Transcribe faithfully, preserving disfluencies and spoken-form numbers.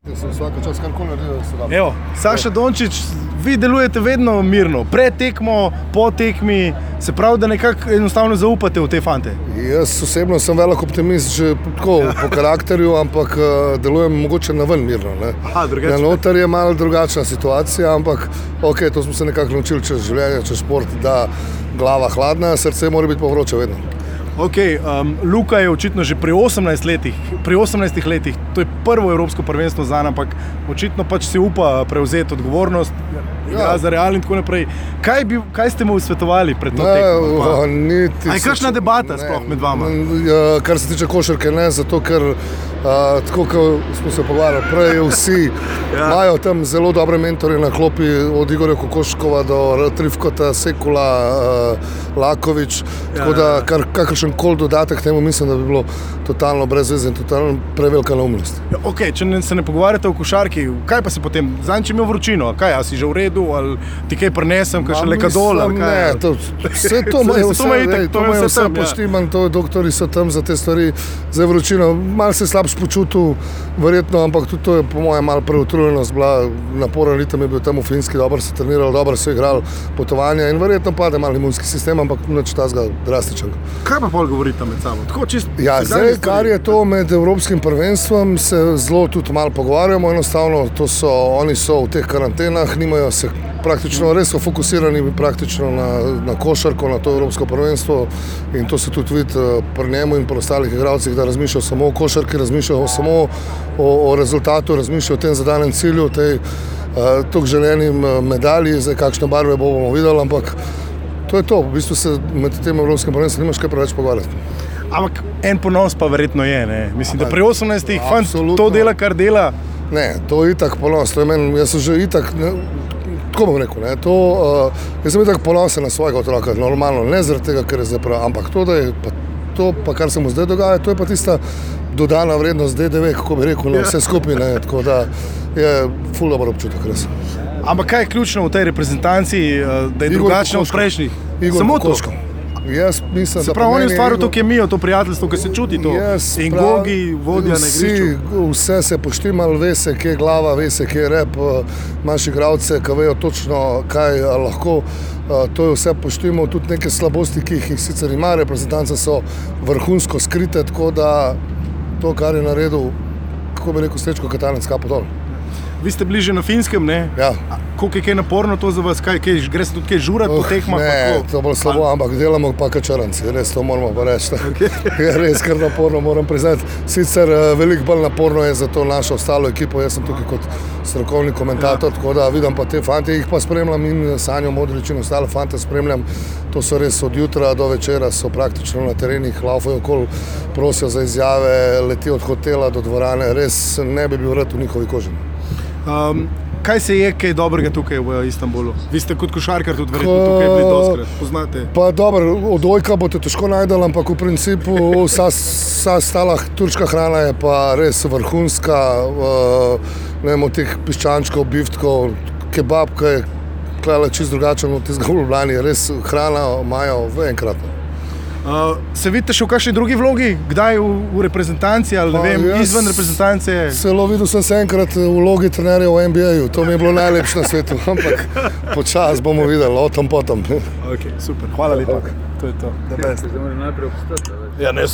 Vsaka čas karkoli naredijo, da se da. Evo, Saša Dončić, vi delujete vedno mirno, pred tekmo, po tekmi, se pravi, da nekako enostavno zaupate v te fante. Jaz osebno sem velik optimist že tako po karakterju, ampak delujem mogoče na ven mirno. Ne. Aha, drugače. Na noter je malo drugačna situacija, ampak ok, to smo se nekako naučili čez življenje, čez šport, da glava hladna, srce mora biti pa vroče vedno. Ok, um, Luka je očitno že pri osemnajstih letih, pri osemnajstih letih, to je prvo evropsko prvenstvo zanj, ampak očitno pač si upa prevzeti odgovornost, igra za Real in tako naprej. Kaj, bi, kaj ste mu svetovali pred to tekmo? A je kakšna debata sploh med vama? Ja, kar se tiče košarke, ne, zato ker a, tako, kot smo se pogovarjali prej, vsi ja. imajo tam zelo dobre mentorje na klopi, od Igorja Kokoškova do Trifkota, Sekula, a, Laković, tako ja, da kar, kakršen kol dodatek temu mislim, da bi bilo totalno brez veze in totalno prevelika neumnost. Ja, ok, če ne, se ne pogovarjate o košarki, kaj pa se potem, zanj če imel vročino, kaj, a si že v redu, ali ti kaj prinesem, kaj še lekadol, ali kaj? Ne, to, vse to imajo vse, vse, to imajo vse poštiman, to doktori so tam za te stvari, za vročino, malo se slabš počutil, verjetno, ampak tudi to je po mojem malo preutrujenost bila, naporen ritem je bil tam v Finski, dobro se trenirali, dobro so igrali potovanja in verjetno pade malo imunski sistem, ampak nič tazga drastičnega. Kaj pa pol govorite med sabo? Tako čist ja, zdaj, kar je to med Evropskim prvenstvom, se zelo tudi malo pogovarjamo, enostavno, to so, oni so v teh karantenah, nimajo se praktično, res so fokusirani praktično na, na košarko, na to Evropsko prvenstvo in to se tudi vidi pri njemu in pri ostalih igralcih, da razmišljajo samo o košarki, razmišljajo samo o, o rezultatu, razmišljajo o tem zadanem cilju, o tej uh, tok želenim medalji, zdaj kakšne barve bomo videli, ampak to je to, v bistvu se med tem Evropskim prvenstvom nimaš kaj preveč pogovarjati. Ampak en ponos pa verjetno je, ne? Mislim, da pri osemnajstih fant to dela, kar dela. Ne, to je itak ponos, to je meni, jaz sem že itak, ne, tako bom rekel, ne, to, uh, jaz sem itak ponosen na svojega otroka, normalno, ne zaradi tega, ker je zdaj prav, ampak to, da je pa to, pa kar se mu zdaj dogaja, to je pa tista dodana vrednost D D V, kako bi rekel, no, vse skupaj, ne, tako da je ful dober občutek, res. Ampak kaj je ključno v tej reprezentanci, da je drugačno od prejšnjih? Igor Kokoško. Jaz mislim, se pravi, on je ustvaril to kemijo, to prijateljstvo, ki se čuti to. In Gogi, vodja na igrišču. Vse se poštimal, ve se, kje je glava, ve se, kje je rep, imaš igralce, ki vejo točno, kaj lahko. To je vse poštimal, tudi neke slabosti, ki jih sicer ima, reprezentance so vrhunsko skrite, tako da to, kar je naredil, kako bi rekel, Srečko Katanec, kapo dol. Vi ste bili že na Finskem, ne? Ja. Koliko je kaj naporno to za vas? Kaj, kaj, gre se tudi kaj žurati oh, po tekmah? Ne, to bo slabo, ampak delamo pa kačaranci, res to moramo pa reči. Okay. Je res kar naporno, moram priznati. Sicer veliko bolj naporno je za to našo ostalo ekipo, jaz sem tukaj kot strokovni komentator, ja. Tako da vidim pa te fante, jih pa spremljam in Sanjo Modrić in ostale fante spremljam. To so res od jutra do večera, so praktično na terenih, laufajo okoli, prosijo za izjave, letijo od hotela do dvorane, res ne bi bil rad v njihovi koži. Um, kaj se je kaj dobrega tukaj v Istanbulu? Vi ste kot košarkar tudi verjetno tukaj bili doskrat, poznate? Pa dobro, odojka boste težko najdeli, ampak v principu vsa, vsa stala turška hrana je pa res vrhunska, uh, ne vem, od teh piščančkov, biftkov, kebab, ki je klala čisto drugačen od tistega v Ljubljani, res hrana imajo v enkratno. Uh, se vidite še v kakšni drugi vlogi? Kdaj v, v reprezentanci ali ne vem, izven reprezentance? Celo videl sem se enkrat v vlogi trenerja v N B A-ju, to mi je bilo najlepše na svetu, ampak počas bomo videli, o tom potom. Ok, super, hvala lepa. To je to. Zdaj moram najprej obstati. Ja, ne,